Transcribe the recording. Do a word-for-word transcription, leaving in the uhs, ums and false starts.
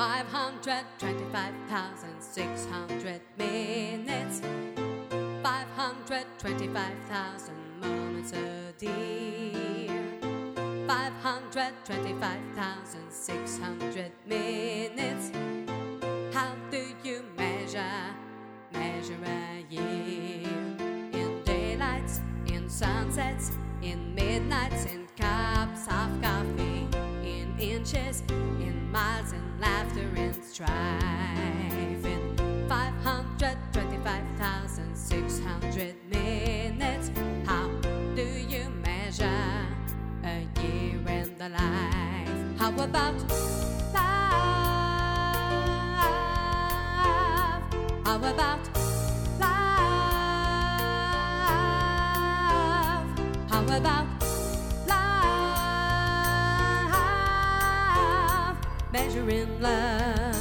five hundred twenty-five thousand six hundred minutes, five hundred twenty-five thousand moments a dear, five hundred twenty-five thousand six hundred minutes. How do you measure, measure a year? In daylights, in sunsets, in midnights, in cups of coffee, in inches, in miles, in laughter, in strife. In five hundred twenty-five thousand six hundred minutes, how do you measure a year in the life? How about love? How about love? How about love? Measuring love.